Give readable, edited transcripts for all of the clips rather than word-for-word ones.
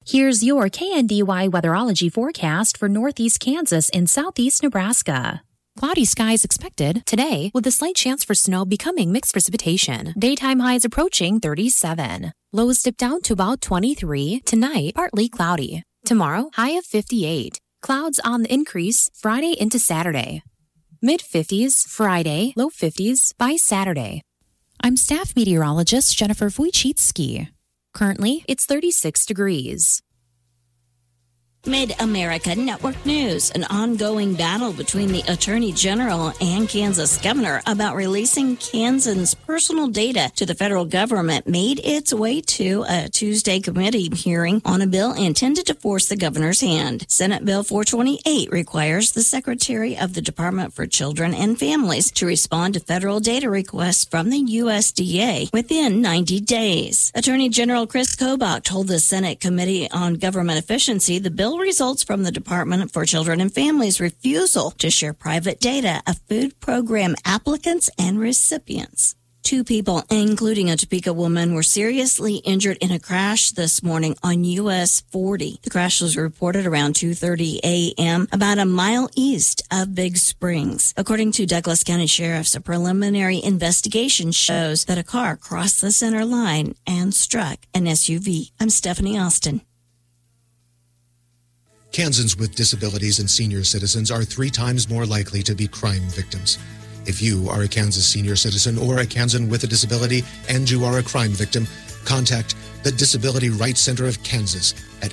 Here's your KNDY weatherology forecast for northeast Kansas and southeast Nebraska. Cloudy skies expected today, with a slight chance for snow becoming mixed precipitation. Daytime highs approaching 37. Lows dip down to about 23. Tonight, partly cloudy. Tomorrow, high of 58. Clouds on the increase Friday into Saturday. Mid-50s Friday, low 50s by Saturday. I'm staff meteorologist Jennifer Wojcicki. Currently, it's 36 degrees. Mid-America Network News, an ongoing battle between the Attorney General and Kansas Governor about releasing Kansans' personal data to the federal government made its way to a Tuesday committee hearing on a bill intended to force the governor's hand. Senate Bill 428 requires the Secretary of the Department for Children and Families to respond to federal data requests from the USDA within 90 days. Attorney General Chris Kobach told the Senate Committee on Government Efficiency the bill results from the Department for Children and Families' refusal to share private data of food program applicants and recipients. 2 people, including a Topeka woman, were seriously injured in a crash this morning on US 40. The crash was reported around 2:30 a.m., about a mile east of Big Springs. According to Douglas County Sheriff's, a preliminary investigation shows that a car crossed the center line and struck an SUV. I'm Stephanie Austin. Kansans with disabilities and senior citizens are 3 times more likely to be crime victims. If you are a Kansas senior citizen or a Kansan with a disability and you are a crime victim, contact the Disability Rights Center of Kansas at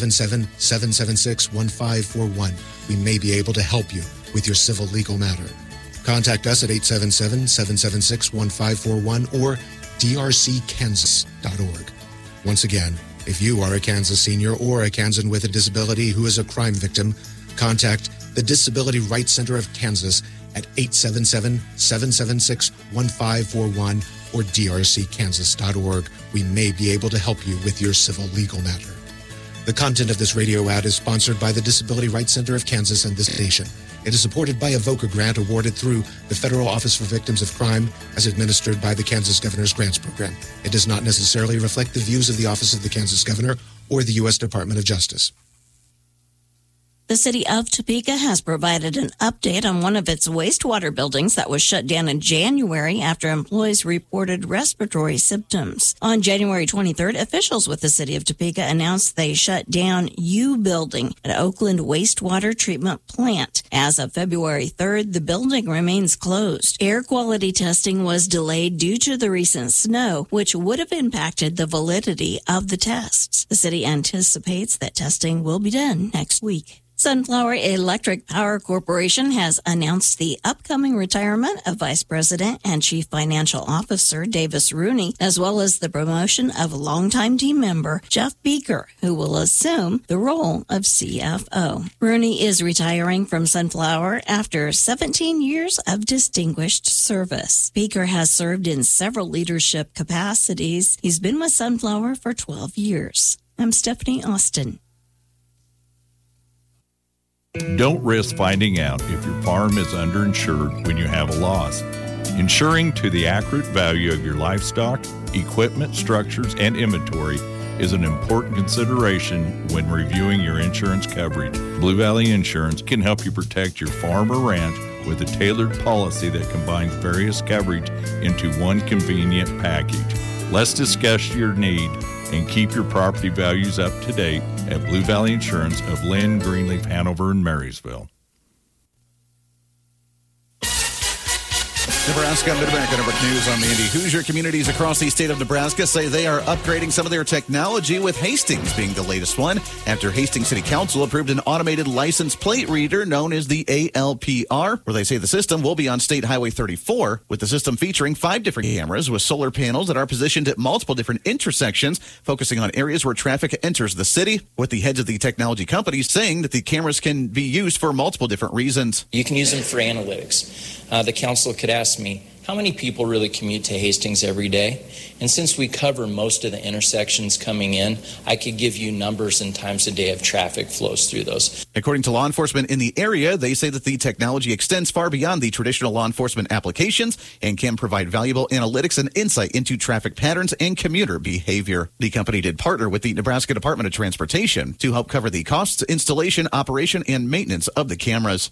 877-776-1541. We may be able to help you with your civil legal matter. Contact us at 877-776-1541 or drckansas.org. Once again, if you are a Kansas senior or a Kansan with a disability who is a crime victim, contact the Disability Rights Center of Kansas at 877-776-1541 or drckansas.org. We may be able to help you with your civil legal matter. The content of this radio ad is sponsored by the Disability Rights Center of Kansas and this station. It is supported by a VOCA grant awarded through the Federal Office for Victims of Crime as administered by the Kansas Governor's Grants Program. It does not necessarily reflect the views of the Office of the Kansas Governor or the U.S. Department of Justice. The city of Topeka has provided an update on one of its wastewater buildings that was shut down in January after employees reported respiratory symptoms. On January 23rd, officials with the city of Topeka announced they shut down U Building at Oakland Wastewater Treatment Plant. As of February 3rd, the building remains closed. Air quality testing was delayed due to the recent snow, which would have impacted the validity of the tests. The city anticipates that testing will be done next week. Sunflower Electric Power Corporation has announced the upcoming retirement of Vice President and Chief Financial Officer Davis Rooney, as well as the promotion of longtime team member Jeff Beeker, who will assume the role of CFO. Rooney is retiring from Sunflower after 17 years of distinguished service. Beeker has served in several leadership capacities. He's been with Sunflower for 12 years. I'm Stephanie Austin. Don't risk finding out if your farm is underinsured when you have a loss. Insuring to the accurate value of your livestock, equipment, structures, and inventory is an important consideration when reviewing your insurance coverage. Blue Valley Insurance can help you protect your farm or ranch with a tailored policy that combines various coverage into one convenient package. Let's discuss your need and keep your property values up to date at Blue Valley Insurance of Lynn, Greenleaf, Hanover, and Marysville. Nebraska Mid-America Network News. I'm Andy Hoosier. Communities across the state of Nebraska say they are upgrading some of their technology, with Hastings being the latest one, after Hastings City Council approved an automated license plate reader known as the ALPR, where they say the system will be on State Highway 34, with the system featuring 5 different cameras with solar panels that are positioned at multiple different intersections, focusing on areas where traffic enters the city, with the heads of the technology companies saying that the cameras can be used for multiple different reasons. You can use them for analytics. The council could ask me, how many people really commute to Hastings every day? And since we cover most of the intersections coming in, I could give you numbers and times a day of traffic flows through those. According to law enforcement in the area, they say that the technology extends far beyond the traditional law enforcement applications and can provide valuable analytics and insight into traffic patterns and commuter behavior. The company did partner with the Nebraska Department of Transportation to help cover the costs, installation, operation, and maintenance of the cameras.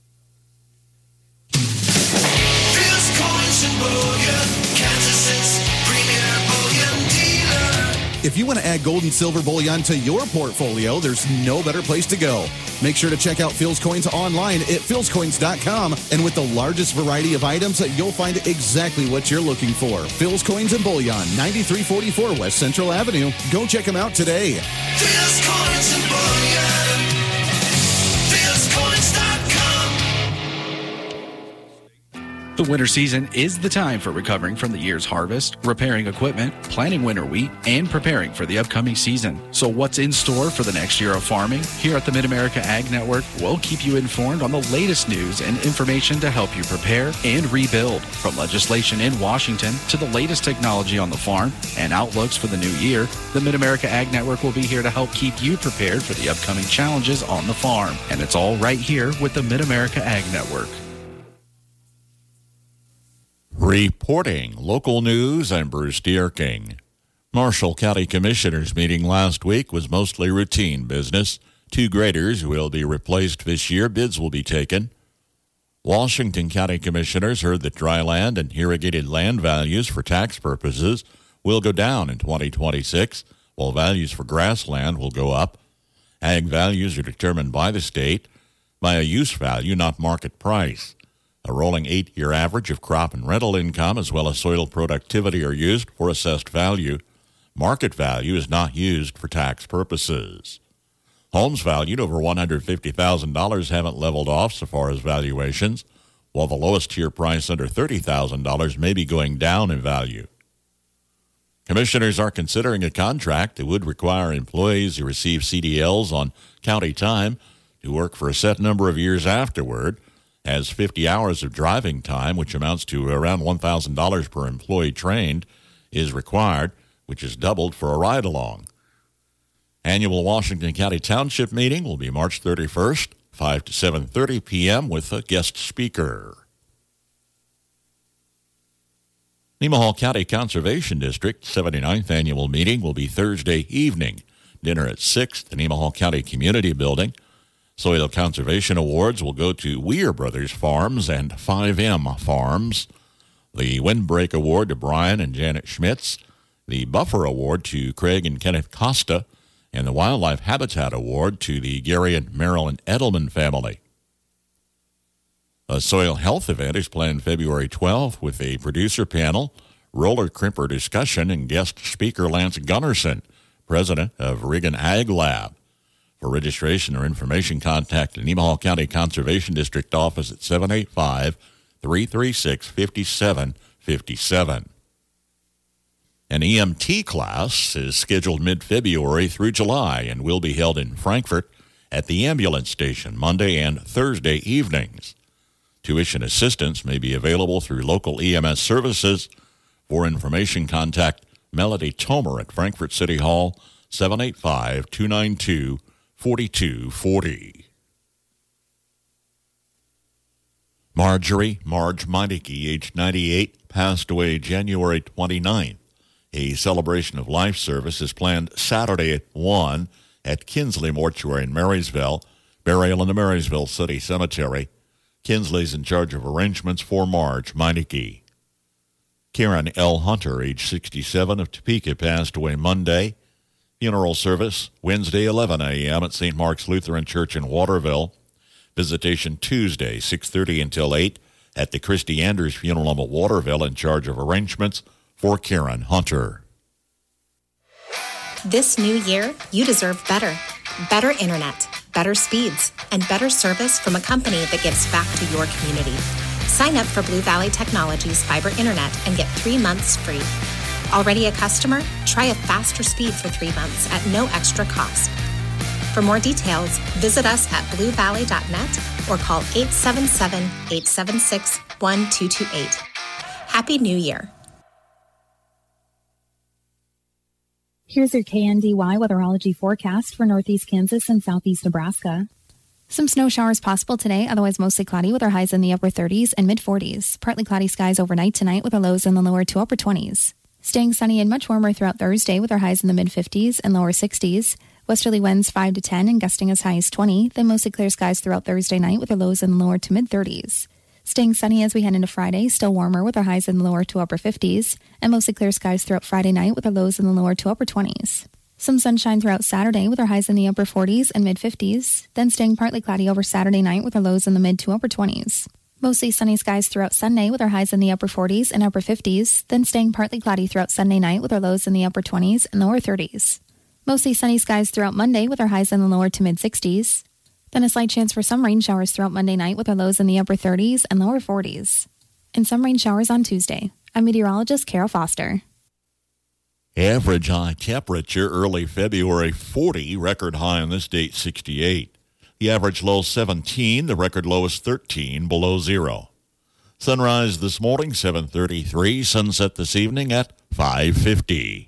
If you want to add gold and silver bullion to your portfolio, there's no better place to go. Make sure to check out Phil's Coins online at philscoins.com. And with the largest variety of items, you'll find exactly what you're looking for. Phil's Coins and Bullion, 9344 West Central Avenue. Go check them out today. Phil's Coins and Bullion. philscoins.com. The winter season is the time for recovering from the year's harvest, repairing equipment, planting winter wheat, and preparing for the upcoming season. So what's in store for the next year of farming? Here at the Mid-America Ag Network, we'll keep you informed on the latest news and information to help you prepare and rebuild. From legislation in Washington to the latest technology on the farm and outlooks for the new year, the Mid-America Ag Network will be here to help keep you prepared for the upcoming challenges on the farm. And it's all right here with the Mid-America Ag Network. Reporting local news, I'm Bruce Dierking. Marshall County Commissioners meeting last week was mostly routine business. 2 graders will be replaced this year. Bids will be taken. Washington County Commissioners heard that dry land and irrigated land values for tax purposes will go down in 2026, while values for grassland will go up. Ag values are determined by the state by a use value, not market price. A rolling 8-year average of crop and rental income as well as soil productivity are used for assessed value. Market value is not used for tax purposes. Homes valued over $150,000 haven't leveled off so far as valuations, while the lowest tier price under $30,000 may be going down in value. Commissioners are considering a contract that would require employees who receive CDLs on county time to work for a set number of years afterward, as 50 hours of driving time, which amounts to around $1,000 per employee trained, is required, which is doubled for a ride-along. Annual Washington County Township meeting will be March 31st, 5 to 7:30 p.m. with a guest speaker. Nemaha County Conservation District 79th annual meeting will be Thursday evening. Dinner at 6 at the Nemaha County Community Building. Soil Conservation Awards will go to Weir Brothers Farms and 5M Farms. The Windbreak Award to Brian and Janet Schmitz. The Buffer Award to Craig and Kenneth Costa. And the Wildlife Habitat Award to the Gary and Marilyn Edelman family. A soil health event is planned February 12th with a producer panel, roller crimper discussion, and guest speaker Lance Gunnarsson, president of Regan Ag Lab. For registration or information, contact the Nemaha County Conservation District office at 785-336-5757. An EMT class is scheduled mid-February through July and will be held in Frankfort at the ambulance station Monday and Thursday evenings. Tuition assistance may be available through local EMS services. For information, contact Melody Tomer at Frankfort City Hall, 785-292-4240. Marge Meineke, age 98, passed away January 29th. A celebration of life service is planned Saturday at 1 at Kinsley Mortuary in Marysville, burial in the Marysville City Cemetery. Kinsley's in charge of arrangements for Marge Meineke. Karen L. Hunter, age 67, of Topeka, passed away Monday. Funeral service Wednesday, 11 a.m. at St. Mark's Lutheran Church in Waterville. Visitation Tuesday, 6:30 until 8 at the Christy Anders Funeral Home of Waterville, in charge of arrangements for Karen Hunter. This new year, you deserve better. Better internet, better speeds, and better service from a company that gives back to your community. Sign up for Blue Valley Technologies Fiber Internet and get 3 months free. Already a customer? Try a faster speed for 3 months at no extra cost. For more details, visit us at bluevalley.net or call 877-876-1228. Happy New Year. Here's your KNDY weatherology forecast for northeast Kansas and southeast Nebraska. Some snow showers possible today, otherwise mostly cloudy with our highs in the upper 30s and mid-40s. Partly cloudy skies overnight tonight with our lows in the lower to upper 20s. Staying sunny and much warmer throughout Thursday with our highs in the mid-50s and lower 60s. Westerly winds 5 to 10 and gusting as high as 20. Then mostly clear skies throughout Thursday night with our lows in the lower to mid-30s. Staying sunny as we head into Friday, still warmer with our highs in the lower to upper 50s. And mostly clear skies throughout Friday night with our lows in the lower to upper 20s. Some sunshine throughout Saturday with our highs in the upper 40s and mid-50s, then staying partly cloudy over Saturday night with our lows in the mid to upper 20s. Mostly sunny skies throughout Sunday with our highs in the upper 40s and upper 50s, then staying partly cloudy throughout Sunday night with our lows in the upper 20s and lower 30s. Mostly sunny skies throughout Monday with our highs in the lower to mid-60s, then a slight chance for some rain showers throughout Monday night with our lows in the upper 30s and lower 40s. And some rain showers on Tuesday. I'm meteorologist Carol Foster. Average high temperature early February 40, record high on this date 68. The average low 17, the record low is 13, below zero. Sunrise this morning 7:33, sunset this evening at 5:50.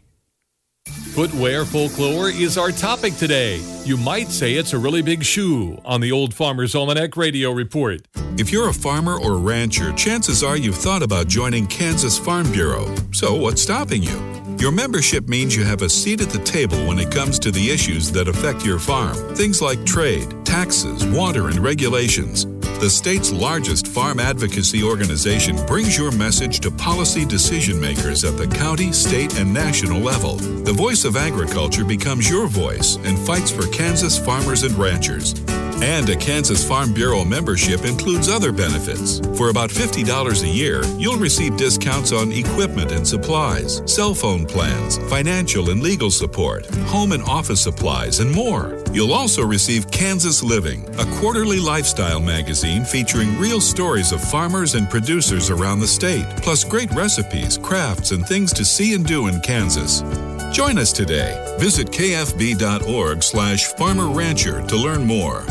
Footwear folklore is our topic today. You might say it's a really big shoe on the Old Farmer's Almanac Radio Report. If you're a farmer or rancher, chances are you've thought about joining Kansas Farm Bureau. So what's stopping you? Your membership means you have a seat at the table when it comes to the issues that affect your farm. Things like trade, taxes, water, and regulations. The state's largest farm advocacy organization brings your message to policy decision makers at the county, state, and national level. The voice of agriculture becomes your voice and fights for Kansas farmers and ranchers. And a Kansas Farm Bureau membership includes other benefits. For about $50 a year, you'll receive discounts on equipment and supplies, cell phone plans, financial and legal support, home and office supplies, and more. You'll also receive Kansas Living, a quarterly lifestyle magazine featuring real stories of farmers and producers around the state, plus great recipes, crafts, and things to see and do in Kansas. Join us today. Visit kfb.org/farmerrancher to learn more.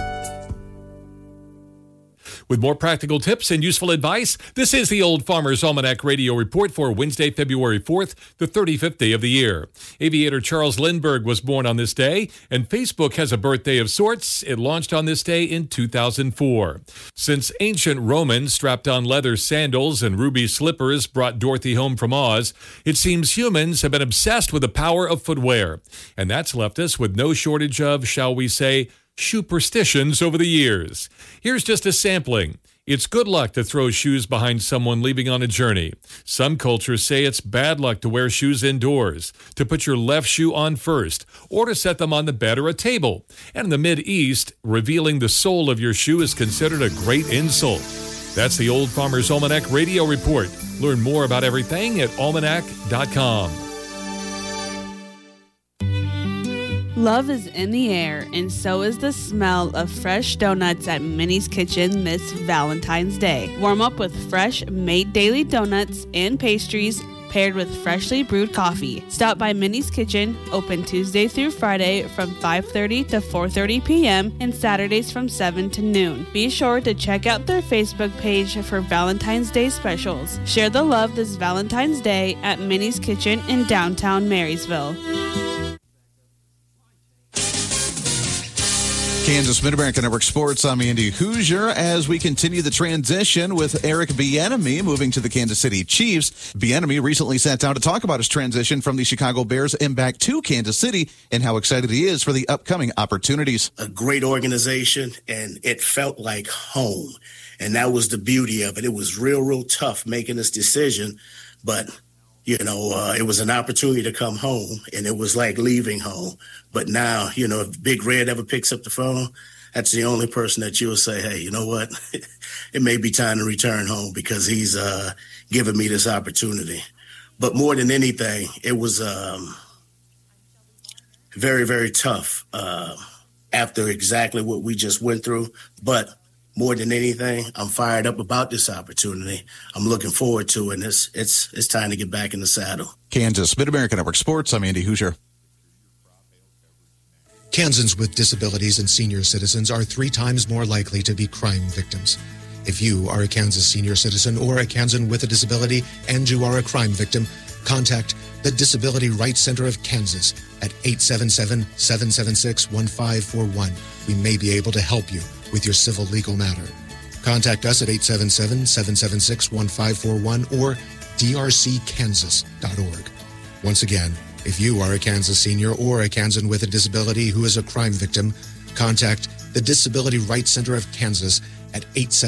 With more practical tips and useful advice, this is the Old Farmer's Almanac Radio Report for Wednesday, February 4th, the 35th day of the year. Aviator Charles Lindbergh was born on this day, and Facebook has a birthday of sorts. It launched on this day in 2004. Since ancient Romans strapped on leather sandals and ruby slippers brought Dorothy home from Oz, it seems humans have been obsessed with the power of footwear. And that's left us with no shortage of, shall we say, shoeperstitions over the years. Here's just a sampling. It's good luck to throw shoes behind someone leaving on a journey. Some cultures say it's bad luck to wear shoes indoors, to put your left shoe on first, or to set them on the bed or a table. And in the Mideast, revealing the sole of your shoe is considered a great insult. That's the Old Farmer's Almanac Radio Report. Learn more about everything at almanac.com. Love is in the air, and so is the smell of fresh donuts at Minnie's Kitchen this Valentine's Day. Warm up with fresh, made daily donuts and pastries paired with freshly brewed coffee. Stop by Minnie's Kitchen, open Tuesday through Friday from 5:30 to 4:30 p.m. and Saturdays from 7 to noon. Be sure to check out their Facebook page for Valentine's Day specials. Share the love this Valentine's Day at Minnie's Kitchen in downtown Marysville. Kansas Mid-America Network Sports, I'm Andy Hoosier. As we continue the transition with Eric Bieniemy moving to the Kansas City Chiefs, Bieniemy recently sat down to talk about his transition from the Chicago Bears and back to Kansas City and how excited he is for the upcoming opportunities. A great organization, and it felt like home, and that was the beauty of it. It was real tough making this decision, but it was an opportunity to come home, and it was like leaving home. But now, if Big Red ever picks up the phone, that's the only person that you'll say, hey, you know what? It may be time to return home because he's given me this opportunity. But more than anything, it was very, very tough after exactly what we just went through. But more than anything, I'm fired up about this opportunity. I'm looking forward to it, and it's time to get back in the saddle. Kansas Mid-America Network Sports, I'm Andy Hoosier. Kansans with disabilities and senior citizens are 3 times more likely to be crime victims. If you are a Kansas senior citizen or a Kansan with a disability and you are a crime victim, contact the Disability Rights Center of Kansas at 877-776-1541. We may be able to help you with your civil legal matter. Contact us at 877-776-1541 or drckansas.org. Once again, if you are a Kansas senior or a Kansan with a disability who is a crime victim, contact the Disability Rights Center of Kansas at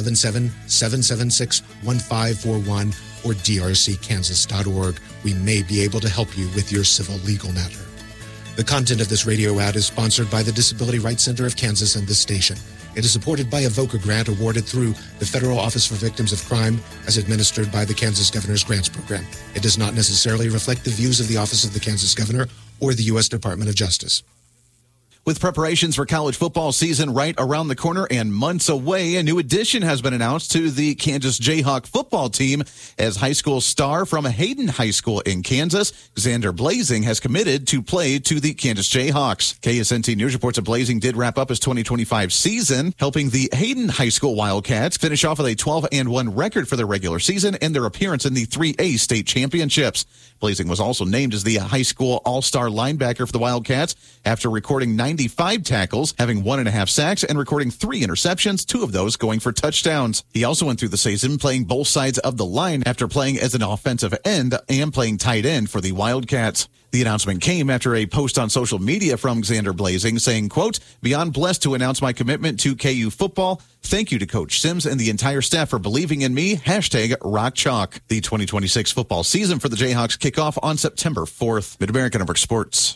877-776-1541 or drckansas.org. We may be able to help you with your civil legal matter. The content of this radio ad is sponsored by the Disability Rights Center of Kansas and this station. It is supported by a VOCA grant awarded through the Federal Office for Victims of Crime as administered by the Kansas Governor's Grants Program. It does not necessarily reflect the views of the Office of the Kansas Governor or the U.S. Department of Justice. With preparations for college football season right around the corner and months away, a new addition has been announced to the Kansas Jayhawk football team as high school star from Hayden High School in Kansas, Xander Blazing, has committed to play to the Kansas Jayhawks. KSNT News reports that Blazing did wrap up his 2025 season, helping the Hayden High School Wildcats finish off with a 12-1 record for their regular season and their appearance in the 3A state championships. Blazing was also named as the high school all-star linebacker for the Wildcats after recording 95 tackles, having 1.5 sacks, and recording 3 interceptions, 2 of those going for touchdowns. He also went through the season playing both sides of the line after playing as an offensive end and playing tight end for the Wildcats. The announcement came after a post on social media from Xander Blazing saying, quote, "Beyond blessed to announce my commitment to KU football. Thank you to Coach Sims and the entire staff for believing in me. #Rock Chalk." The 2026 football season for the Jayhawks kick off on September 4th. Mid-America Network Sports.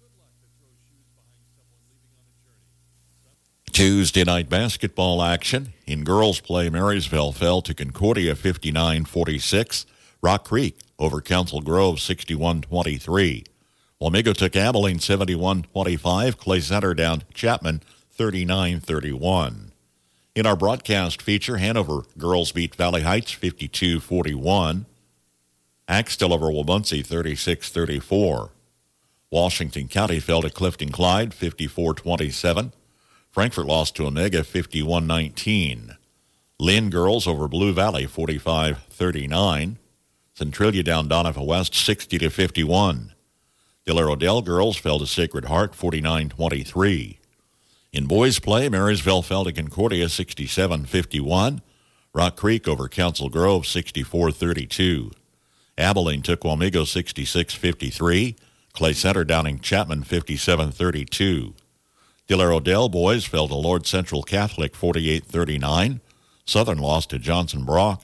Tuesday night basketball action. In girls play, Marysville fell to Concordia 59-46. Rock Creek over Council Grove 61-23. Wamego took Abilene 71-25. Clay Center down Chapman 39-31. In our broadcast feature, Hanover girls beat Valley Heights 52-41. Axtell over Wabaunsee 36-34. Washington County fell to Clifton Clyde 54-27. Frankfort lost to Omega 51-19. Lynn girls over Blue Valley 45-39. Centralia down Donovan West 60-51. Diller Odell girls fell to Sacred Heart 49-23. In boys play, Marysville fell to Concordia 67-51. Rock Creek over Council Grove 64-32. Abilene took Wamego 66-53. Clay Center downing Chapman 57-32. Diller Odell boys fell to Lord Central Catholic 48-39. Southern lost to Johnson Brock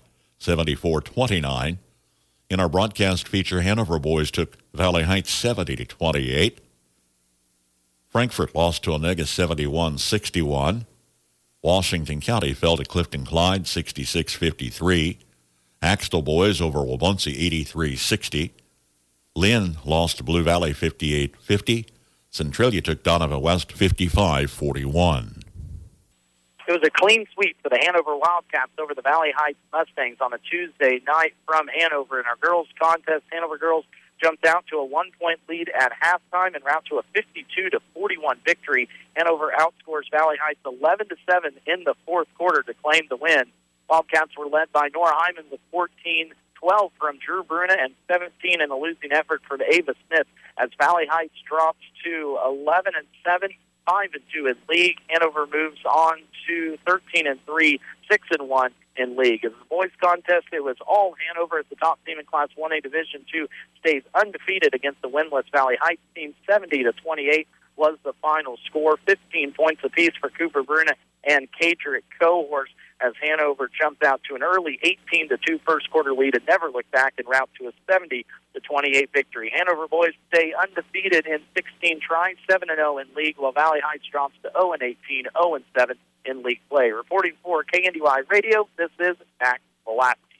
74-29. In our broadcast feature, Hanover boys took Valley Heights 70-28. Frankfort lost to Onega 71-61. Washington County fell to Clifton Clyde 66-53. Axtell boys over Wabaunsee 83-60. Lynn lost to Blue Valley 58-50. Centralia took Donovan West 55-41. It was a clean sweep for the Hanover Wildcats over the Valley Heights Mustangs on a Tuesday night from Hanover. In our girls' contest, Hanover girls jumped out to a 1-point lead at halftime and route to a 52-41 victory. Hanover outscores Valley Heights 11-7 in the fourth quarter to claim the win. Wildcats were led by Nora Hyman with 14-12 from Drew Bruna and 17 in a losing effort from Ava Smith as Valley Heights drops to 11-7. 5-2 in league. Hanover moves on to 13-3, 6-1 in league. In the boys' contest, it was all Hanover as the top team in Class 1A Division II stays undefeated against the winless Valley Heights team. 70-28 was the final score. 15 points apiece for Cooper Bruna and Cadrick Cohorse as Hanover jumped out to an early 18-2 first quarter lead and never looked back and route to a 70-28 victory. Hanover boys stay undefeated in 16 tries, 7-0 in league, while Valley Heights drops to 0-18, 0-7 in league play. Reporting for KNDY Radio, this is Mac Pulaski.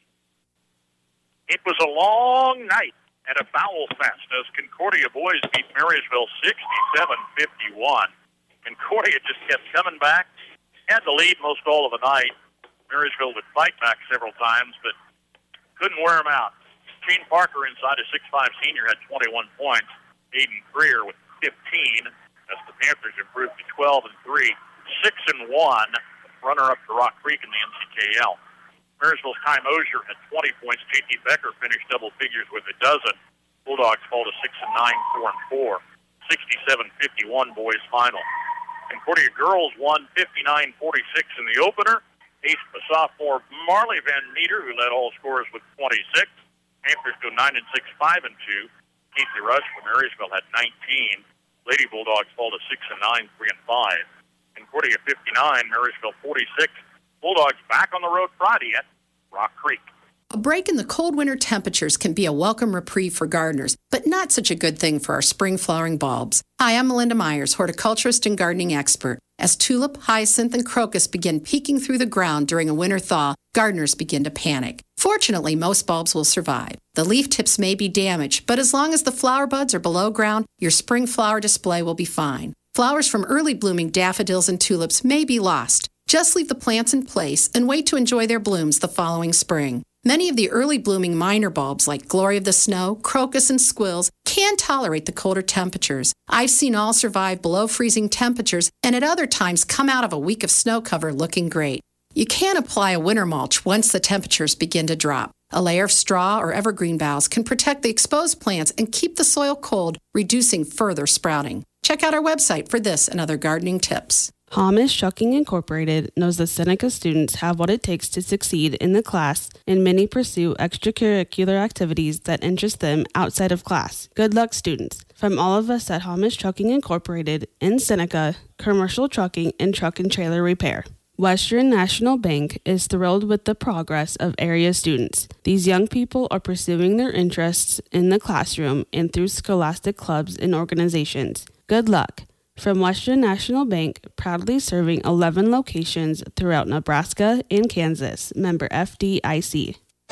It was a long night at a foul fest as Concordia boys beat Marysville 67-51. Concordia just kept coming back, had the lead most all of the night. Marysville would fight back several times, but couldn't wear them out. Shane Parker, inside a 6'5 senior, had 21 points. Aiden Greer with 15, as the Panthers improved to 12-3. 6-1 runner-up to Rock Creek in the NCKL. Marysville's Ty Mosier had 20 points. J.T. Becker finished double figures with a dozen. Bulldogs fall to 6-9, 4-4. 67-51 boys final. Concordia girls won 59-46 in the opener. Ace sophomore Marley Van Meter, who led all scorers with 26. Panthers go 9-6, 5-2. Casey Rush from Marysville had 19. Lady Bulldogs fall to 6-9, 3-5. Concordia 59, Marysville 46. Bulldogs back on the road Friday at Rock Creek. A break in the cold winter temperatures can be a welcome reprieve for gardeners, but not such a good thing for our spring flowering bulbs. Hi, I'm Melinda Myers, horticulturist and gardening expert. As tulip, hyacinth, and crocus begin peeking through the ground during a winter thaw, gardeners begin to panic. Fortunately, most bulbs will survive. The leaf tips may be damaged, but as long as the flower buds are below ground, your spring flower display will be fine. Flowers from early blooming daffodils and tulips may be lost. Just leave the plants in place and wait to enjoy their blooms the following spring. Many of the early blooming minor bulbs like Glory of the Snow, crocus, and squills can tolerate the colder temperatures. I've seen all survive below freezing temperatures and at other times come out of a week of snow cover looking great. You can apply a winter mulch once the temperatures begin to drop. A layer of straw or evergreen boughs can protect the exposed plants and keep the soil cold, reducing further sprouting. Check out our website for this and other gardening tips. Hamish Trucking Incorporated knows that Seneca students have what it takes to succeed in the class, and many pursue extracurricular activities that interest them outside of class. Good luck, students. From all of us at Hamish Trucking Incorporated in Seneca, commercial trucking and truck and trailer repair. Western National Bank is thrilled with the progress of area students. These young people are pursuing their interests in the classroom and through scholastic clubs and organizations. Good luck. From Western National Bank, proudly serving 11 locations throughout Nebraska and Kansas. Member FDIC.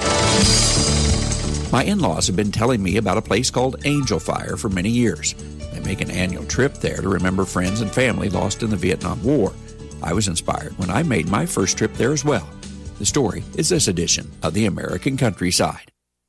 My in-laws have been telling me about a place called Angel Fire for many years. They make an annual trip there to remember friends and family lost in the Vietnam War. I was inspired when I made my first trip there as well. The story is this edition of The American Countryside.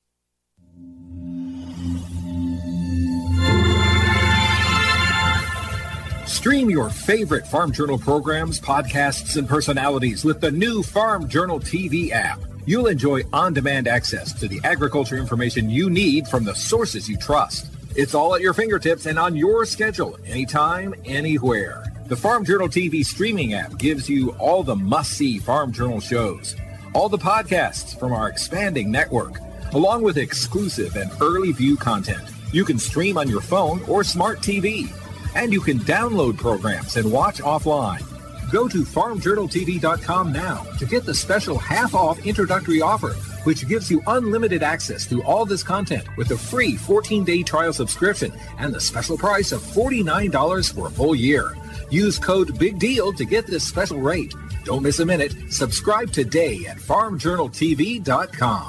Stream your favorite Farm Journal programs, podcasts, and personalities with the new Farm Journal TV app. You'll enjoy on-demand access to the agriculture information you need from the sources you trust. It's all at your fingertips and on your schedule, anytime, anywhere. The Farm Journal TV streaming app gives you all the must-see Farm Journal shows, all the podcasts from our expanding network, along with exclusive and early view content. You can stream on your phone or smart TV. And you can download programs and watch offline. Go to farmjournaltv.com now to get the special half-off introductory offer, which gives you unlimited access to all this content with a free 14-day trial subscription and the special price of $49 for a full year. Use code BIGDEAL to get this special rate. Don't miss a minute. Subscribe today at farmjournaltv.com.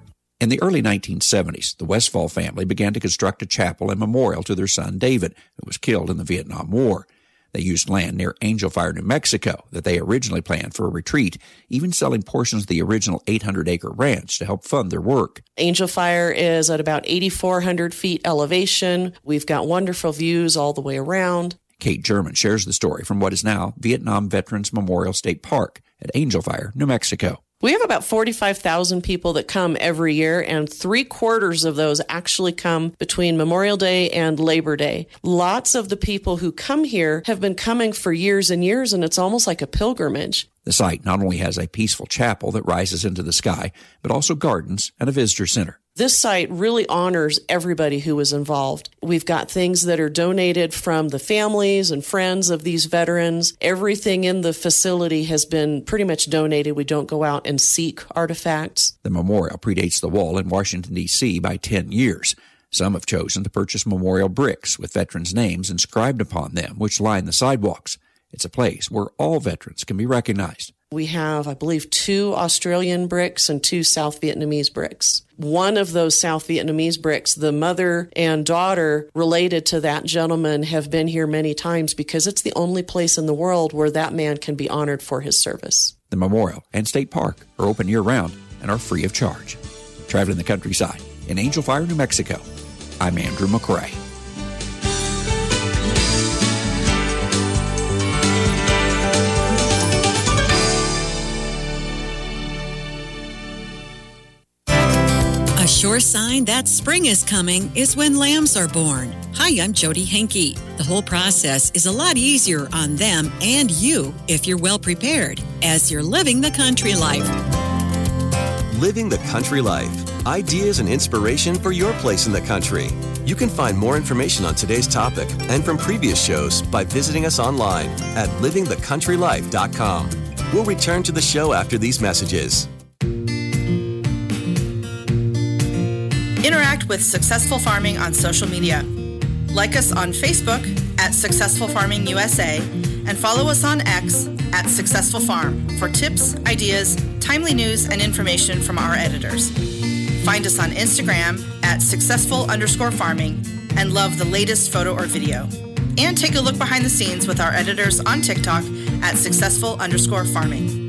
In the early 1970s, the Westfall family began to construct a chapel and memorial to their son David, who was killed in the Vietnam War. They used land near Angel Fire, New Mexico, that they originally planned for a retreat, even selling portions of the original 800-acre ranch to help fund their work. Angel Fire is at about 8,400 feet elevation. We've got wonderful views all the way around. Kate German shares the story from what is now Vietnam Veterans Memorial State Park at Angel Fire, New Mexico. We have about 45,000 people that come every year, and 3/4 of those actually come between Memorial Day and Labor Day. Lots of the people who come here have been coming for years and years, and it's almost like a pilgrimage. The site not only has a peaceful chapel that rises into the sky, but also gardens and a visitor center. This site really honors everybody who was involved. We've got things that are donated from the families and friends of these veterans. Everything in the facility has been pretty much donated. We don't go out and seek artifacts. The memorial predates the wall in Washington, D.C. by 10 years. Some have chosen to purchase memorial bricks with veterans' names inscribed upon them, which line the sidewalks. It's a place where all veterans can be recognized. We have, I believe, 2 Australian bricks and 2 South Vietnamese bricks. One of those South Vietnamese bricks, the mother and daughter related to that gentleman have been here many times because it's the only place in the world where that man can be honored for his service. The memorial and state park are open year-round and are free of charge. Traveling the countryside in Angel Fire, New Mexico, I'm Andrew McRae. Your sign that spring is coming is when lambs are born. Hi, I'm Jody Henke. The whole process is a lot easier on them and you if you're well prepared as you're living the country life. Living the Country Life. Ideas and inspiration for your place in the country. You can find more information on today's topic and from previous shows by visiting us online at livingthecountrylife.com. We'll return to the show after these messages. Interact with Successful Farming on social media. Like us on Facebook at Successful Farming USA and follow us on X at Successful Farm for tips, ideas, timely news, and information from our editors. Find us on Instagram at successful_farming and love the latest photo or video. And take a look behind the scenes with our editors on TikTok at successful_farming.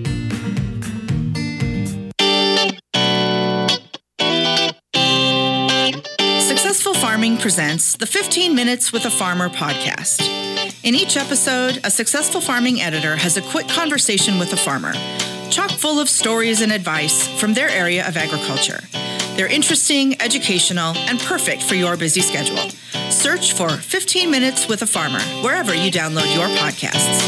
Successful Farming presents the 15 Minutes with a Farmer podcast. In each episode, a Successful Farming editor has a quick conversation with a farmer, chock full of stories and advice from their area of agriculture. They're interesting, educational, and perfect for your busy schedule. Search for 15 Minutes with a Farmer wherever you download your podcasts.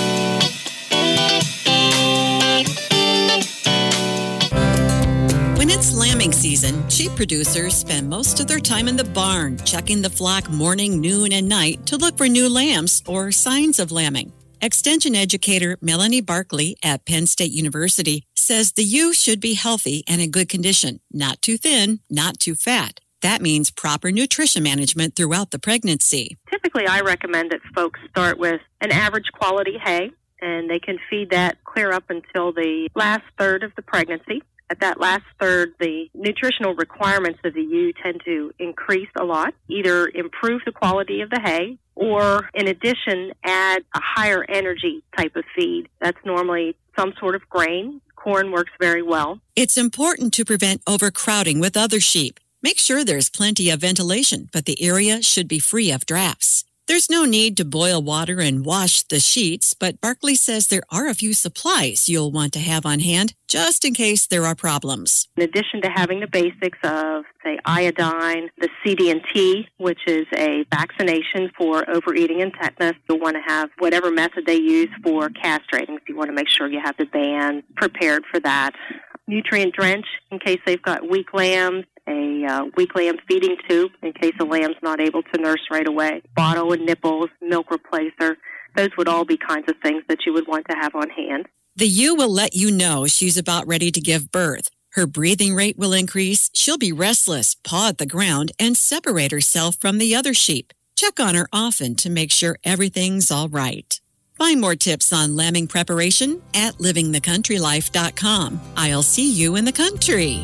When it's lambing season, sheep producers spend most of their time in the barn, checking the flock morning, noon, and night to look for new lambs or signs of lambing. Extension educator Melanie Barkley at Penn State University says the ewe should be healthy and in good condition, not too thin, not too fat. That means proper nutrition management throughout the pregnancy. Typically, I recommend that folks start with an average quality hay, and they can feed that clear up until the last third of the pregnancy. At that last third, the nutritional requirements of the ewe tend to increase a lot, either improve the quality of the hay or, in addition, add a higher energy type of feed. That's normally some sort of grain. Corn works very well. It's important to prevent overcrowding with other sheep. Make sure there's plenty of ventilation, but the area should be free of drafts. There's no need to boil water and wash the sheets, but Barkley says there are a few supplies you'll want to have on hand just in case there are problems. In addition to having the basics of, say, iodine, the CD&T, which is a vaccination for overeating and tetanus, you'll want to have whatever method they use for castrating. So you want to make sure you have the band prepared for that. Nutrient drench in case they've got weak lambs, a weak lamb feeding tube in case the lamb's not able to nurse right away, bottle and nipples, milk replacer. Those would all be kinds of things that you would want to have on hand. The ewe will let you know she's about ready to give birth. Her breathing rate will increase, she'll be restless, paw at the ground, and separate herself from the other sheep. Check on her often to make sure everything's all right. Find more tips on lambing preparation at livingthecountrylife.com. I'll see you in the country.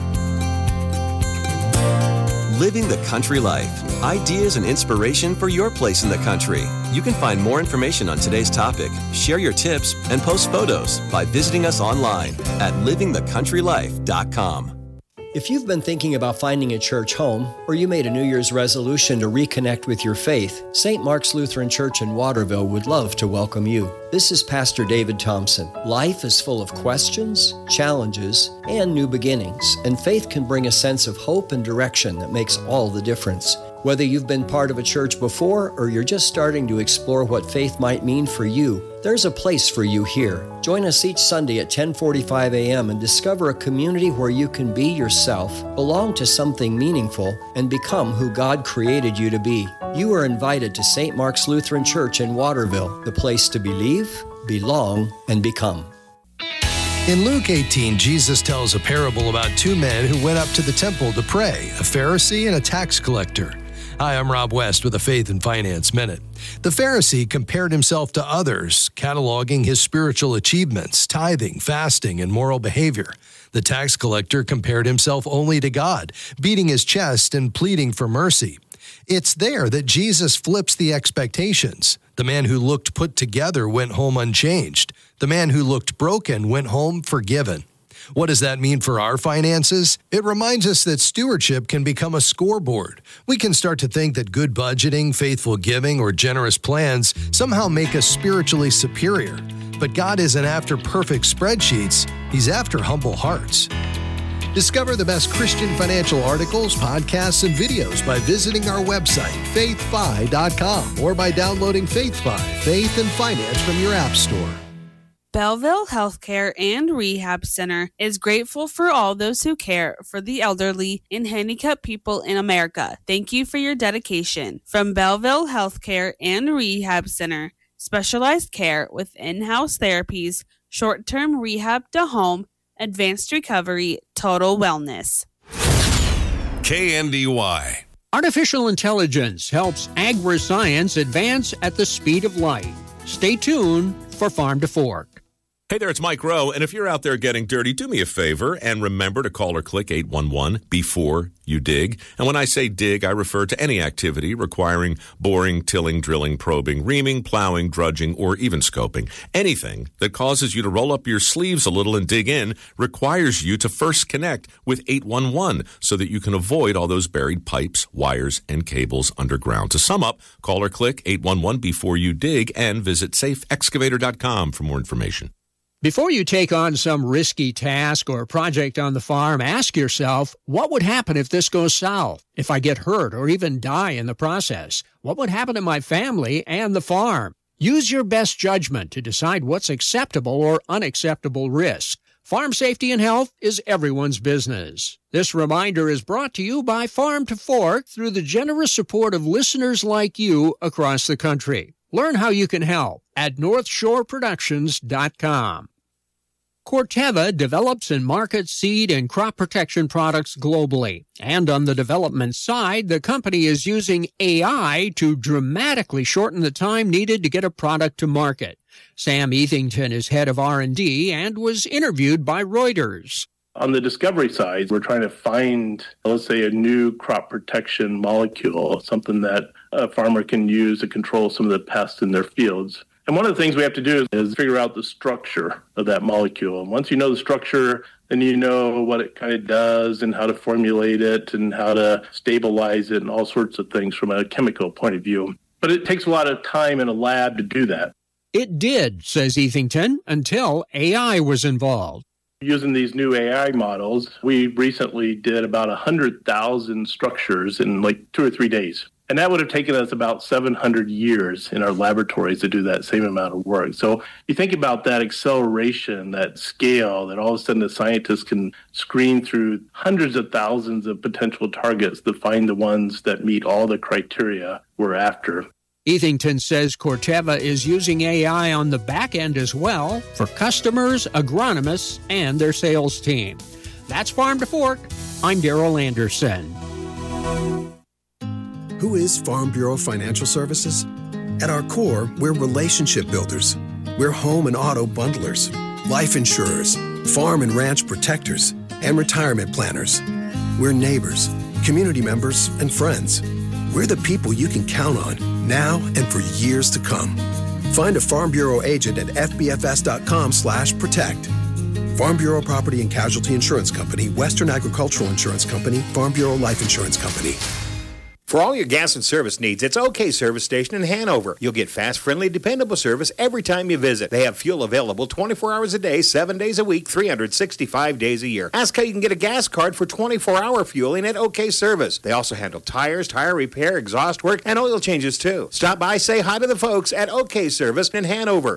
Living the Country Life. Ideas and inspiration for your place in the country. You can find more information on today's topic, share your tips, and post photos by visiting us online at livingthecountrylife.com. If you've been thinking about finding a church home, or you made a New Year's resolution to reconnect with your faith, St. Mark's Lutheran Church in Waterville would love to welcome you. This is Pastor David Thompson. Life is full of questions, challenges, and new beginnings, and faith can bring a sense of hope and direction that makes all the difference. Whether you've been part of a church before or you're just starting to explore what faith might mean for you, there's a place for you here. Join us each Sunday at 10:45 a.m. and discover a community where you can be yourself, belong to something meaningful, and become who God created you to be. You are invited to St. Mark's Lutheran Church in Waterville, the place to believe, belong, and become. In Luke 18, Jesus tells a parable about two men who went up to the temple to pray, a Pharisee and a tax collector. Hi, I'm Rob West with a Faith and Finance Minute. The Pharisee compared himself to others, cataloging his spiritual achievements, tithing, fasting, and moral behavior. The tax collector compared himself only to God, beating his chest and pleading for mercy. It's there that Jesus flips the expectations. The man who looked put together went home unchanged. The man who looked broken went home forgiven. What does that mean for our finances? It reminds us that stewardship can become a scoreboard. We can start to think that good budgeting, faithful giving, or generous plans somehow make us spiritually superior. But God isn't after perfect spreadsheets. He's after humble hearts. Discover the best Christian financial articles, podcasts, and videos by visiting our website, faithfi.com, or by downloading FaithFi, Faith and Finance from your app store. Belleville Healthcare and Rehab Center is grateful for all those who care for the elderly and handicapped people in America. Thank you for your dedication. From Belleville Healthcare and Rehab Center, specialized care with in-house therapies, short-term rehab to home, advanced recovery, total wellness. KNDY. Artificial intelligence helps agri-science advance at the speed of light. Stay tuned for Farm to Fork. Hey there, it's Mike Rowe, and if you're out there getting dirty, do me a favor and remember to call or click 811 before you dig. And when I say dig, I refer to any activity requiring boring, tilling, drilling, probing, reaming, plowing, drudging, or even scoping. Anything that causes you to roll up your sleeves a little and dig in requires you to first connect with 811 so that you can avoid all those buried pipes, wires, and cables underground. To sum up, call or click 811 before you dig and visit safeexcavator.com for more information. Before you take on some risky task or project on the farm, ask yourself, what would happen if this goes south? If I get hurt or even die in the process? What would happen to my family and the farm? Use your best judgment to decide what's acceptable or unacceptable risk. Farm safety and health is everyone's business. This reminder is brought to you by Farm to Fork through the generous support of listeners like you across the country. Learn how you can help at NorthshoreProductions.com. Corteva develops and markets seed and crop protection products globally. And on the development side, the company is using AI to dramatically shorten the time needed to get a product to market. Sam Eathington is head of R&D and was interviewed by Reuters. On the discovery side, we're trying to find, let's say, a new crop protection molecule, something that a farmer can use to control some of the pests in their fields. And one of the things we have to do is figure out the structure of that molecule. And once you know the structure, then you know what it kind of does and how to formulate it and how to stabilize it and all sorts of things from a chemical point of view. But it takes a lot of time in a lab to do that. It did, says Eathington, until AI was involved. Using these new AI models, we recently did about 100,000 structures in like 2 or 3 days. And that would have taken us about 700 years in our laboratories to do that same amount of work. So you think about that acceleration, that scale, that all of a sudden the scientists can screen through hundreds of thousands of potential targets to find the ones that meet all the criteria we're after. Eathington says Corteva is using AI on the back end as well for customers, agronomists, and their sales team. That's Farm to Fork. I'm Darrell Anderson. Who is Farm Bureau Financial Services? At our core, we're relationship builders. We're home and auto bundlers, life insurers, farm and ranch protectors, and retirement planners. We're neighbors, community members, and friends. We're the people you can count on now and for years to come. Find a Farm Bureau agent at fbfs.com/protect. Farm Bureau Property and Casualty Insurance Company, Western Agricultural Insurance Company, Farm Bureau Life Insurance Company. For all your gas and service needs, it's OK Service Station in Hanover. You'll get fast, friendly, dependable service every time you visit. They have fuel available 24 hours a day, 7 days a week, 365 days a year. Ask how you can get a gas card for 24-hour fueling at OK Service. They also handle tires, tire repair, exhaust work, and oil changes too. Stop by, say hi to the folks at OK Service in Hanover.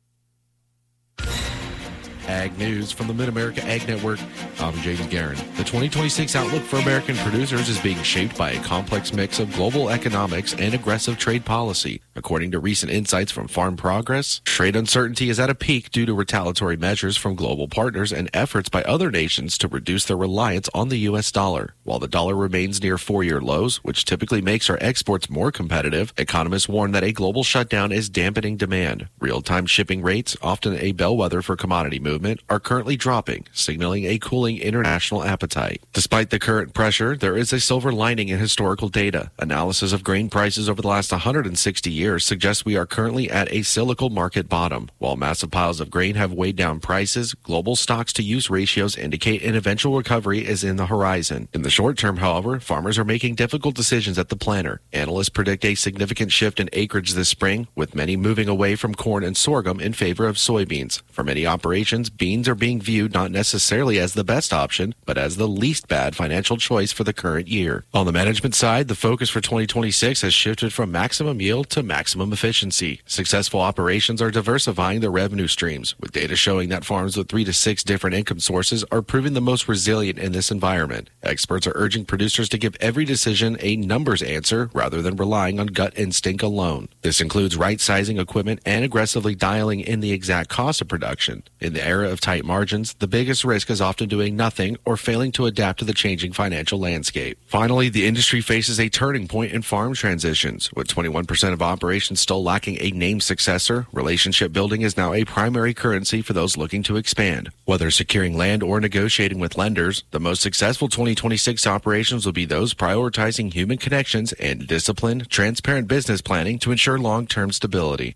Ag News from the Mid-America Ag Network. I'm James Guerin. The 2026 outlook for American producers is being shaped by a complex mix of global economics and aggressive trade policy. According to recent insights from Farm Progress, trade uncertainty is at a peak due to retaliatory measures from global partners and efforts by other nations to reduce their reliance on the U.S. dollar. While the dollar remains near 4-year lows, which typically makes our exports more competitive, economists warn that a global shutdown is dampening demand. Real-time shipping rates, often a bellwether for commodity movement, are currently dropping, signaling a cooling international appetite. Despite the current pressure, there is a silver lining in historical data. Analysis of grain prices over the last 160 years years suggests we are currently at a cyclical market bottom. While massive piles of grain have weighed down prices, global stocks-to-use ratios indicate an eventual recovery is in the horizon. In the short term, however, farmers are making difficult decisions at the planter. Analysts predict a significant shift in acreage this spring, with many moving away from corn and sorghum in favor of soybeans. For many operations, beans are being viewed not necessarily as the best option, but as the least bad financial choice for the current year. On the management side, the focus for 2026 has shifted from maximum yield to maximum efficiency. Successful operations are diversifying their revenue streams, with data showing that farms with 3 to 6 different income sources are proving the most resilient in this environment. Experts are urging producers to give every decision a numbers answer rather than relying on gut instinct alone. This includes right-sizing equipment and aggressively dialing in the exact cost of production. In the era of tight margins, the biggest risk is often doing nothing or failing to adapt to the changing financial landscape. Finally, the industry faces a turning point in farm transitions. With 21% of operations still lacking a named successor, relationship building is now a primary currency for those looking to expand. Whether securing land or negotiating with lenders, the most successful 2026 operations will be those prioritizing human connections and disciplined, transparent business planning to ensure long-term stability.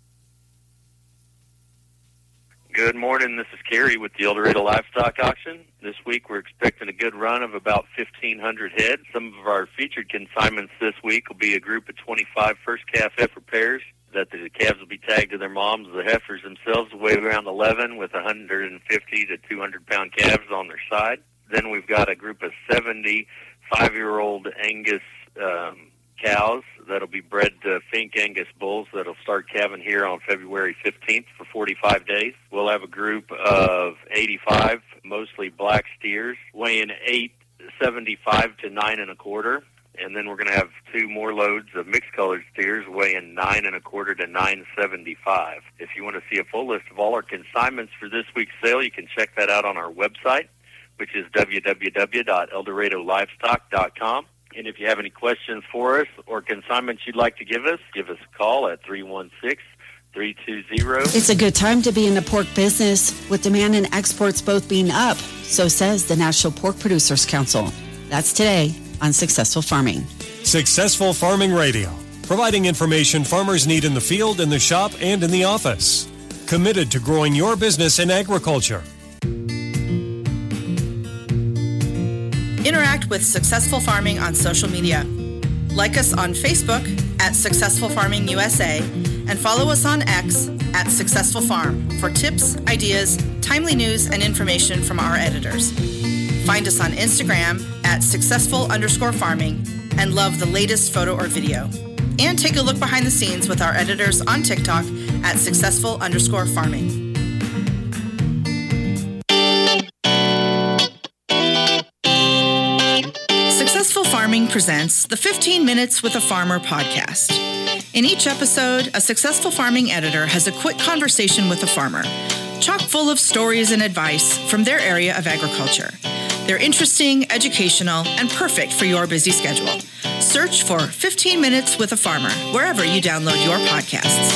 Good morning. This is Kerry with the El Dorado Livestock Auction. This week we're expecting a good run of about 1,500 head. Some of our featured consignments this week will be a group of 25 first calf heifer pairs that the calves will be tagged to their moms. The heifers themselves weigh around 11 with 150 to 200-pound calves on their side. Then we've got a group of 70 5-year-old Angus cows that'll be bred to Fink Angus bulls that'll start calving here on February 15th for 45 days. We'll have a group of 85, mostly black steers, weighing 8.75 to 9 1/4. And then we're going to have 2 more loads of mixed-colored steers weighing 9 1/4 to 9.75. If you want to see a full list of all our consignments for this week's sale, you can check that out on our website, which is www.eldorado.livestock.com. And if you have any questions for us or consignments you'd like to give us a call at 316-320. It's a good time to be in the pork business, with demand and exports both being up, so says the National Pork Producers Council. That's today on Successful Farming. Successful Farming Radio, providing information farmers need in the field, in the shop, and in the office. Committed to growing your business in agriculture. Interact with Successful Farming on social media. Like us on Facebook at Successful Farming USA and follow us on X at Successful Farm for tips, ideas, timely news, and information from our editors. Find us on Instagram at successful_farming and love the latest photo or video. And take a look behind the scenes with our editors on TikTok at successful_farming. Successful Farming presents the 15 Minutes with a Farmer podcast. In each episode, a Successful Farming editor has a quick conversation with a farmer, chock full of stories and advice from their area of agriculture. They're interesting, educational, and perfect for your busy schedule. Search for 15 Minutes with a Farmer wherever you download your podcasts.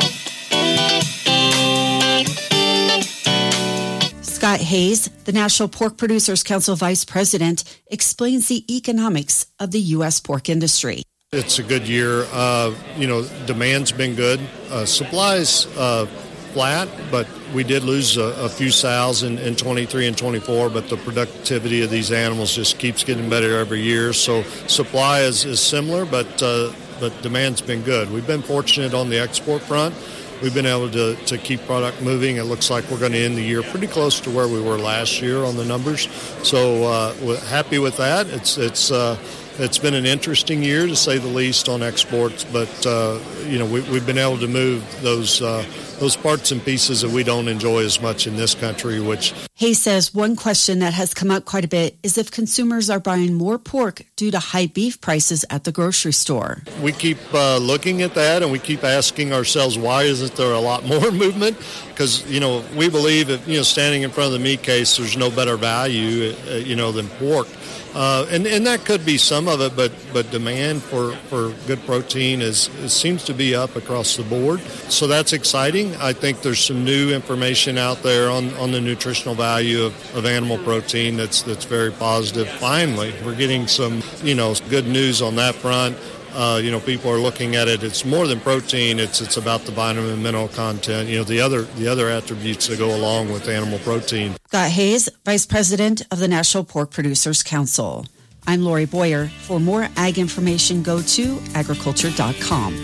Scott Hayes, the National Pork Producers Council Vice President, explains the economics of the U.S. pork industry. It's a good year. Demand's been good. Supply's flat, but we did lose a few sows in 23 and 24, but the productivity of these animals just keeps getting better every year. So supply is similar, but demand's been good. We've been fortunate on the export front. We've been able to keep product moving. It looks like we're going to end the year pretty close to where we were last year on the numbers. So we're happy with that. It's been an interesting year, to say the least, on exports, but we've been able to move those parts and pieces that we don't enjoy as much in this country. Which Hayes says one question that has come up quite a bit is if consumers are buying more pork due to high beef prices at the grocery store. We keep looking at that, and we keep asking ourselves, why isn't there a lot more movement? Because we believe that standing in front of the meat case, there's no better value than pork. And that could be some of it, but demand for good protein seems to be up across the board. So that's exciting. I think there's some new information out there on the nutritional value of animal protein that's very positive. Finally, we're getting some good news on that front. people are looking at it. It's more than protein. It's about the vitamin and mineral content. The other attributes that go along with animal protein. Scott Hayes, Vice President of the National Pork Producers Council. I'm Lori Boyer. For more ag information, go to agriculture.com.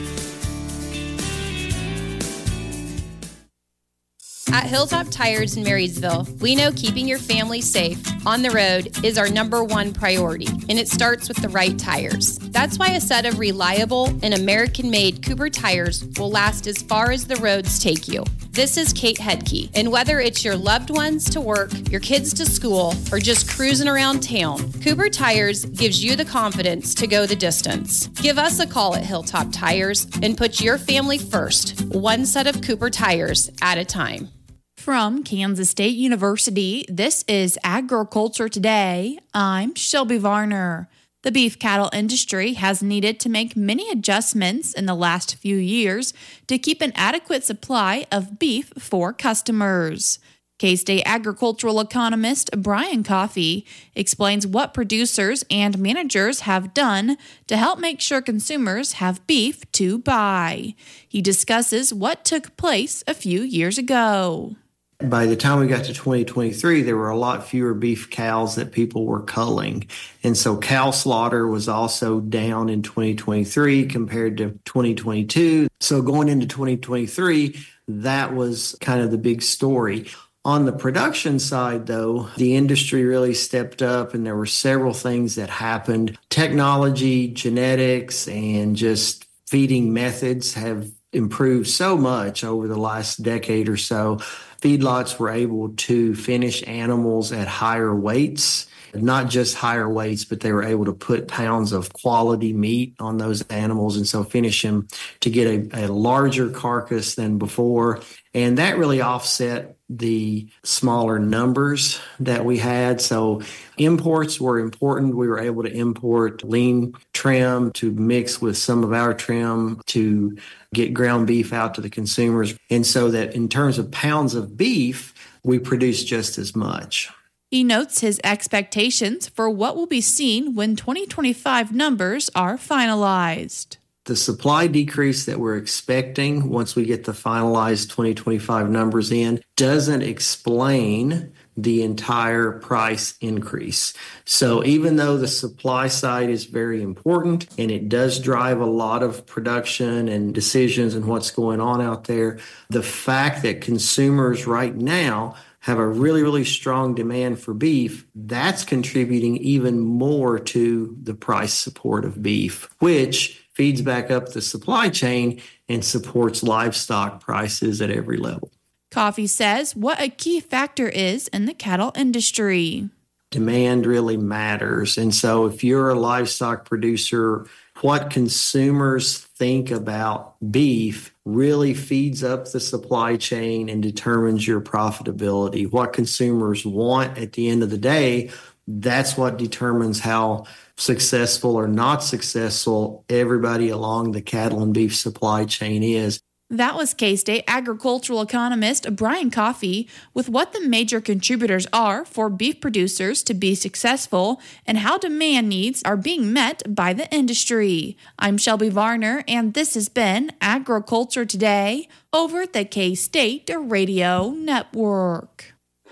At Hilltop Tires in Marysville, we know keeping your family safe on the road is our number one priority, and it starts with the right tires. That's why a set of reliable and American-made Cooper tires will last as far as the roads take you. This is Kate Hedke, and whether it's your loved ones to work, your kids to school, or just cruising around town, Cooper Tires gives you the confidence to go the distance. Give us a call at Hilltop Tires and put your family first, one set of Cooper tires at a time. From Kansas State University, this is Agriculture Today. I'm Shelby Varner. The beef cattle industry has needed to make many adjustments in the last few years to keep an adequate supply of beef for customers. K-State agricultural economist Brian Coffey explains what producers and managers have done to help make sure consumers have beef to buy. He discusses what took place a few years ago. By the time we got to 2023, there were a lot fewer beef cows that people were culling. And so cow slaughter was also down in 2023 compared to 2022. So going into 2023, that was kind of the big story. On the production side, though, the industry really stepped up and there were several things that happened. Technology, genetics, and just feeding methods have improved so much over the last decade or so. Feedlots were able to finish animals at higher weights, not just higher weights, but they were able to put pounds of quality meat on those animals and so finish them to get a larger carcass than before. And that really offset the smaller numbers that we had. So imports were important. We were able to import lean trim to mix with some of our trim to get ground beef out to the consumers. And so that in terms of pounds of beef, we produce just as much. He notes his expectations for what will be seen when 2025 numbers are finalized. The supply decrease that we're expecting once we get the finalized 2025 numbers in doesn't explain the entire price increase. So even though the supply side is very important and it does drive a lot of production and decisions and what's going on out there, the fact that consumers right now have a really, really strong demand for beef, that's contributing even more to the price support of beef, which feeds back up the supply chain and supports livestock prices at every level. Coffey says what a key factor is in the cattle industry. Demand really matters. And so if you're a livestock producer, what consumers think about beef really feeds up the supply chain and determines your profitability. What consumers want at the end of the day, that's what determines how successful or not successful everybody along the cattle and beef supply chain is. That was K-State agricultural economist Brian Coffey with what the major contributors are for beef producers to be successful and how demand needs are being met by the industry. I'm Shelby Varner, and this has been Agriculture Today over at the K-State Radio Network.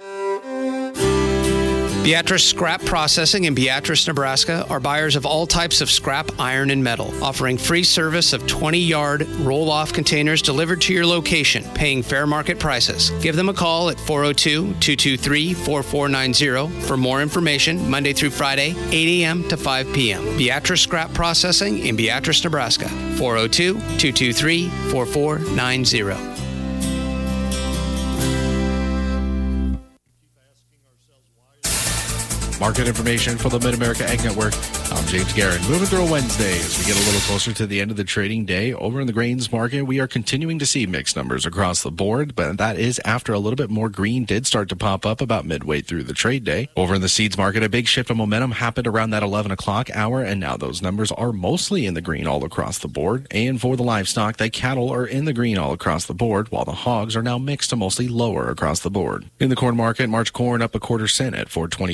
Beatrice Scrap Processing in Beatrice, Nebraska are buyers of all types of scrap iron and metal, offering free service of 20-yard roll-off containers delivered to your location, paying fair market prices. Give them a call at 402-223-4490 for more information, Monday through Friday, 8 a.m. to 5 p.m. Beatrice Scrap Processing in Beatrice, Nebraska, 402-223-4490. Market information for the Mid-America Ag Network. I'm James Guerin. Moving through a Wednesday as we get a little closer to the end of the trading day. Over in the grains market, we are continuing to see mixed numbers across the board, but that is after a little bit more green did start to pop up about midway through the trade day. Over in the seeds market, a big shift of momentum happened around that 11 o'clock hour, and now those numbers are mostly in the green all across the board. And for the livestock, the cattle are in the green all across the board, while the hogs are now mixed to mostly lower across the board. In the corn market, March corn up a quarter cent at 4.28 3/4.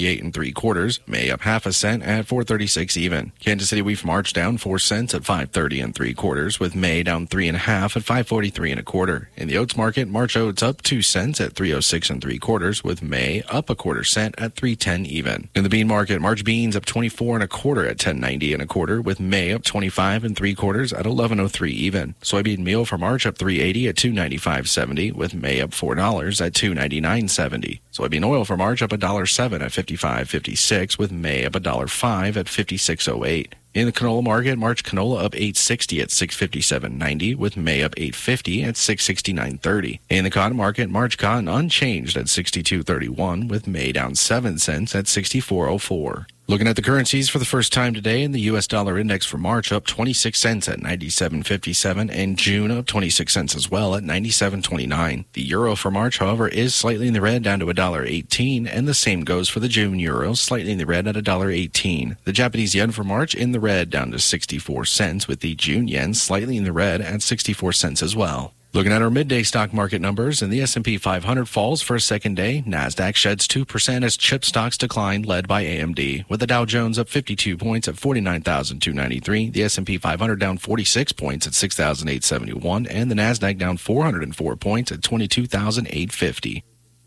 3/4. May up 1/2 cent at 4.36 even. Kansas City wheat for March down 4 cents at 5.30 3/4, with May down 3 1/2 at 5.43 1/4. In the oats market, March oats up 2 cents at 3.06 3/4, with May up 1/4 cent at 3.10 even. In the bean market, March beans up 24 1/4 at 10.90 1/4, with May up 25 3/4 at 11.03 even. Soybean meal for March up 3.80 at 2.95.70, with May up $4 at 2.99.70. Soybean oil for March up $1.07 at 55.56, with May up $1.05 at 56.08. In the canola market, March canola up 8.60 at 657.90, with May up 8.50 at 669.30. In the cotton market, March cotton unchanged at 62.31, with May down 7 cents at 64.04. Looking at the currencies for the first time today, in the U.S. dollar index for March up 26 cents at 97.57, and June up 26 cents as well at 97.29. The euro for March, however, is slightly in the red, down to $1.18, and the same goes for the June euro, slightly in the red at $1.18. The Japanese yen for March in the red, down to 64 cents, with the June yen slightly in the red at 64 cents as well. Looking at our midday stock market numbers, and the S&P 500 falls for a second day. NASDAQ sheds 2% as chip stocks decline, led by AMD, with the Dow Jones up 52 points at 49,293, the S&P 500 down 46 points at 6,871, and the NASDAQ down 404 points at 22,850.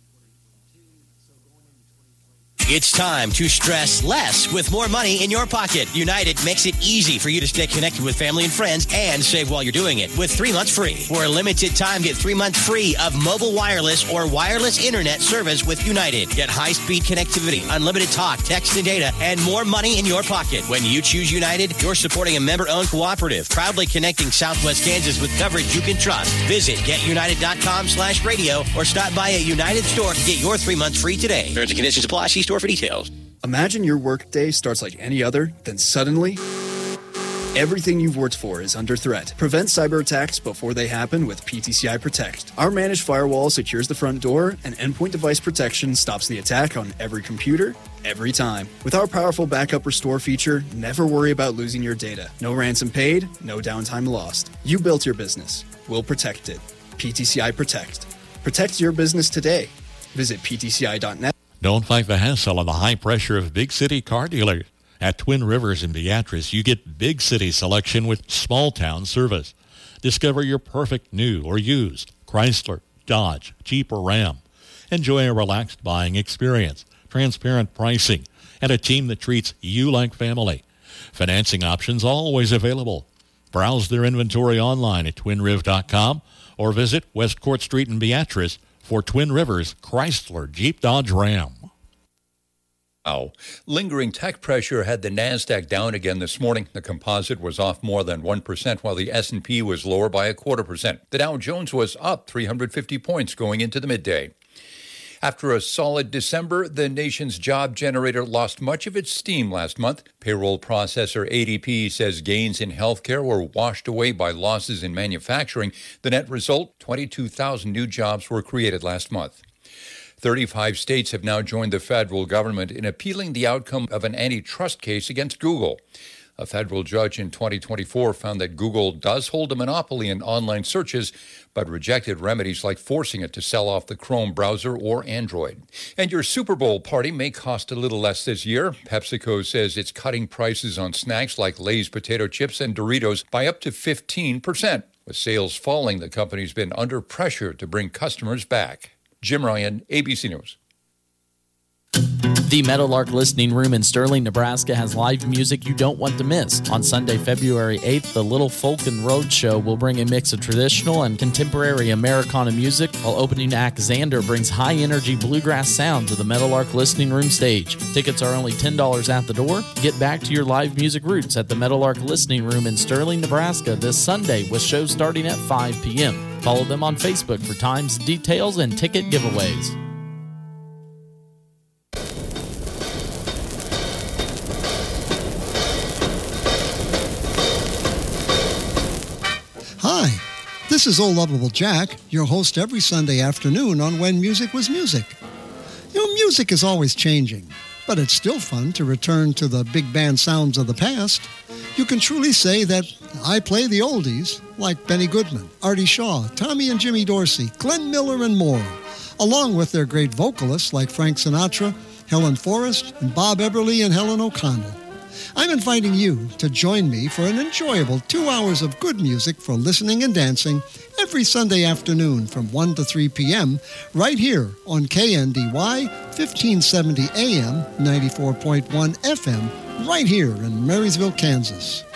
It's time to stress less with more money in your pocket. United makes it easy for you to stay connected with family and friends and save while you're doing it with 3 months free. For a limited time, get 3 months free of mobile wireless or wireless internet service with United. Get high-speed connectivity, unlimited talk, text, and data, and more money in your pocket. When you choose United, you're supporting a member-owned cooperative, proudly connecting Southwest Kansas with coverage you can trust. Visit getunited.com/radio or stop by a United store to get your 3 months free today. Terms and conditions apply. See store for details. Imagine your workday starts like any other, then suddenly, everything you've worked for is under threat. Prevent cyber attacks before they happen with PTCI Protect. Our managed firewall secures the front door, and endpoint device protection stops the attack on every computer, every time. With our powerful backup restore feature, never worry about losing your data. No ransom paid, no downtime lost. You built your business. We'll protect it. PTCI Protect. Protect your business today. Visit ptci.net. Don't fight the hassle and the high pressure of big city car dealers. At Twin Rivers in Beatrice, you get big city selection with small town service. Discover your perfect new or used Chrysler, Dodge, Jeep, or Ram. Enjoy a relaxed buying experience, transparent pricing, and a team that treats you like family. Financing options always available. Browse their inventory online at twinriv.com or visit West Court Street in Beatrice for Twin Rivers, Chrysler, Jeep, Dodge, Ram. Lingering tech pressure had the NASDAQ down again this morning. The composite was off more than 1%, while the S&P was lower by 0.25%. The Dow Jones was up 350 points going into the midday. After a solid December, the nation's job generator lost much of its steam last month. Payroll processor ADP says gains in healthcare were washed away by losses in manufacturing. The net result, 22,000 new jobs were created last month. 35 states have now joined the federal government in appealing the outcome of an antitrust case against Google. A federal judge in 2024 found that Google does hold a monopoly in online searches, but rejected remedies like forcing it to sell off the Chrome browser or Android. And your Super Bowl party may cost a little less this year. PepsiCo says it's cutting prices on snacks like Lay's potato chips and Doritos by up to 15%. With sales falling, the company's been under pressure to bring customers back. Jim Ryan, ABC News. The Meadowlark Listening Room in Sterling, Nebraska has live music you don't want to miss. On Sunday, February 8th, the Little Folk and Road Show will bring a mix of traditional and contemporary Americana music, while opening act Xander brings high-energy bluegrass sound to the Meadowlark Listening Room stage. Tickets are only $10 at the door. Get back to your live music roots at the Meadowlark Listening Room in Sterling, Nebraska this Sunday, with shows starting at 5 p.m. Follow them on Facebook for times, details, and ticket giveaways. Hi, this is Old Lovable Jack, your host every Sunday afternoon on When Music Was Music. You know, music is always changing, but it's still fun to return to the big band sounds of the past. You can truly say that I play the oldies, like Benny Goodman, Artie Shaw, Tommy and Jimmy Dorsey, Glenn Miller, and more, along with their great vocalists like Frank Sinatra, Helen Forrest, and Bob Eberly and Helen O'Connell. I'm inviting you to join me for an enjoyable 2 hours of good music for listening and dancing every Sunday afternoon from 1 to 3 p.m. right here on KNDY 1570 AM, 94.1 FM, right here in Marysville, Kansas.